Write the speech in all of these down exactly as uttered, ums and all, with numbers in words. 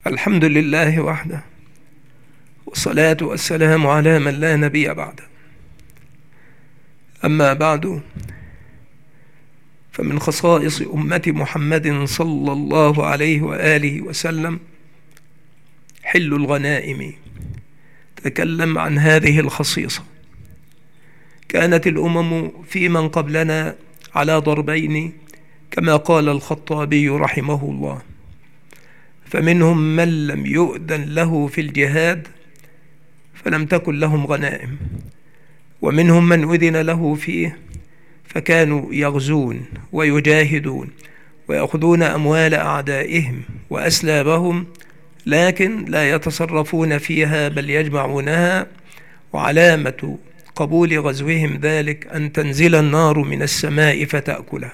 الحمد لله وحده، والصلاة والسلام على من لا نبي بعده. أما بعد، فمن خصائص أمة محمد صلى الله عليه وآله وسلم حل الغنائم. تكلم عن هذه الخصيصة. كانت الأمم في من قبلنا على ضربين كما قال الخطابي رحمه الله، فمنهم من لم يؤذن له في الجهاد فلم تكن لهم غنائم، ومنهم من أذن له فيه فكانوا يغزون ويجاهدون ويأخذون أموال أعدائهم وأسلابهم، لكن لا يتصرفون فيها بل يجمعونها. وعلامة قبول غزوهم ذلك أن تنزل النار من السماء فتأكلها،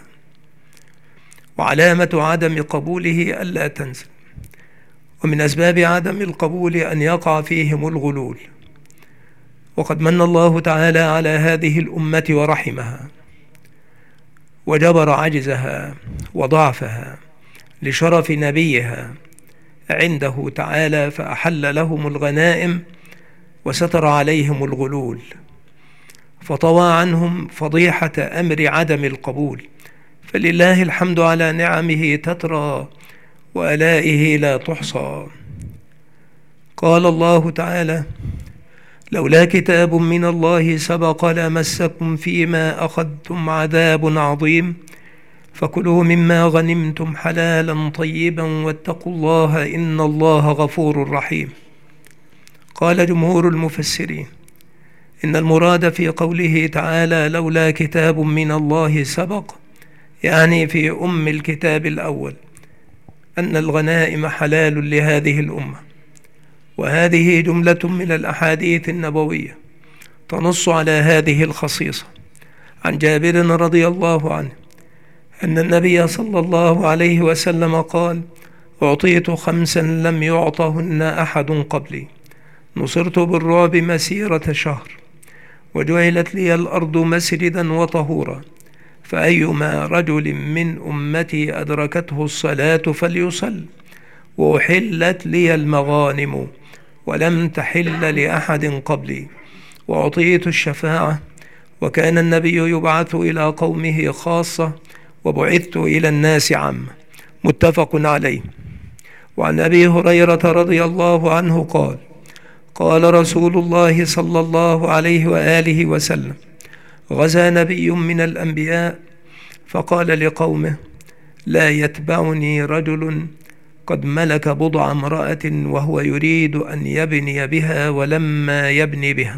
وعلامة عدم قبوله ألا تنزل. ومن أسباب عدم القبول أن يقع فيهم الغلول. وقد من الله تعالى على هذه الأمة ورحمها، وجبر عجزها وضعفها لشرف نبيها عنده تعالى، فأحل لهم الغنائم وستر عليهم الغلول، فطوى عنهم فضيحة أمر عدم القبول. فلله الحمد على نعمه تترى وآلائه لا تحصى. قال الله تعالى: لولا كتاب من الله سبق لمسكم فيما أخذتم عذاب عظيم فكلوا مما غنمتم حلالا طيبا واتقوا الله إن الله غفور رحيم. قال جمهور المفسرين إن المراد في قوله تعالى لولا كتاب من الله سبق، يعني في أم الكتاب الأول، أن الغنائم حلال لهذه الأمة. وهذه جملة من الأحاديث النبوية تنص على هذه الخصيصة. عن جابر رضي الله عنه أن النبي صلى الله عليه وسلم قال: أعطيت خمسا لم يعطهن أحد قبلي، نصرت بالرعب مسيرة شهر، وجعلت لي الأرض مسجدا وطهورا، فأيما رجل من أمتي أدركته الصلاة فليصل، وأحلت لي المغانم ولم تحل لأحد قبلي، وأعطيت الشفاعة، وكان النبي يبعث إلى قومه خاصة وبعثت إلى الناس عامة. متفق عليه. وعن أبي هريرة رضي الله عنه قال: قال رسول الله صلى الله عليه وآله وسلم: غزا نبي من الأنبياء فقال لقومه: لا يتبعني رجل قد ملك بضع امرأة وهو يريد أن يبني بها ولما يبني بها،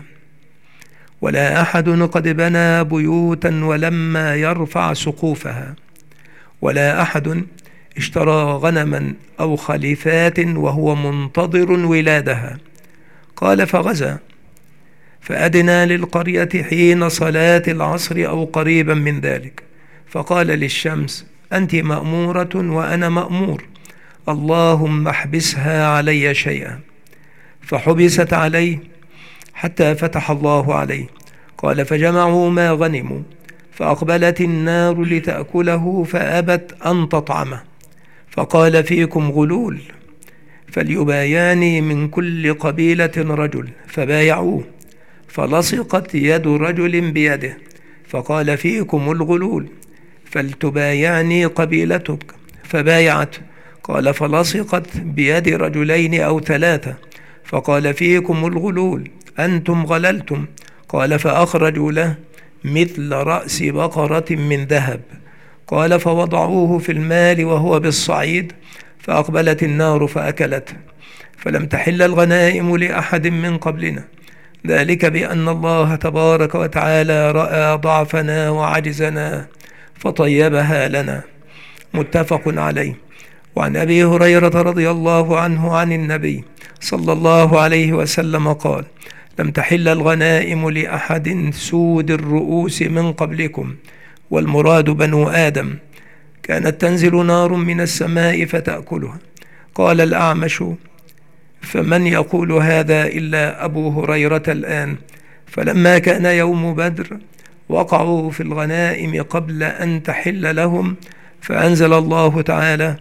ولا أحد قد بنى بيوتا ولما يرفع سقوفها، ولا أحد اشترى غنما أو خليفات وهو منتظر ولادها. قال: فغزا فأدنى للقرية حين صلاة العصر أو قريبا من ذلك، فقال للشمس: أنت مأمورة وأنا مأمور، اللهم احبسها علي شيئا. فحبست عليه حتى فتح الله عليه. قال: فجمعوا ما غنموا، فأقبلت النار لتأكله فأبت أن تطعمه، فقال: فيكم غلول، فليبايعني من كل قبيلة رجل، فبايعوه، فلصقت يد رجل بيده، فقال: فيكم الغلول، فلتبايعني قبيلتك، فبايعت، قال: فلصقت بيد رجلين أو ثلاثة، فقال: فيكم الغلول، أنتم غللتم، قال: فأخرجوا له مثل رأس بقرة من ذهب، قال: فوضعوه في المال وهو بالصعيد، فأقبلت النار فأكلته، فلم تحل الغنائم لأحد من قبلنا، ذلك بأن الله تبارك وتعالى رأى ضعفنا وعجزنا فطيبها لنا. متفق عليه. وعن أبي هريرة رضي الله عنه عن النبي صلى الله عليه وسلم قال: لم تحل الغنائم لأحد سود الرؤوس من قبلكم، والمراد بنو آدم، كانت تنزل نار من السماء فتأكلها. قال الأعمش: فمن يقول هذا إلا أبو هريرة الآن؟ فلما كان يوم بدر وقعوا في الغنائم قبل أن تحل لهم، فأنزل الله تعالى: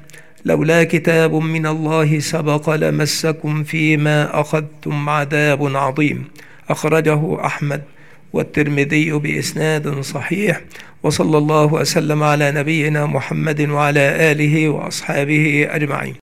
لولا كتاب من الله سبق لمسكم فيما أخذتم عذاب عظيم. أخرجه أحمد والترمذي بإسناد صحيح. وصلى الله وسلم على نبينا محمد وعلى آله وأصحابه أجمعين.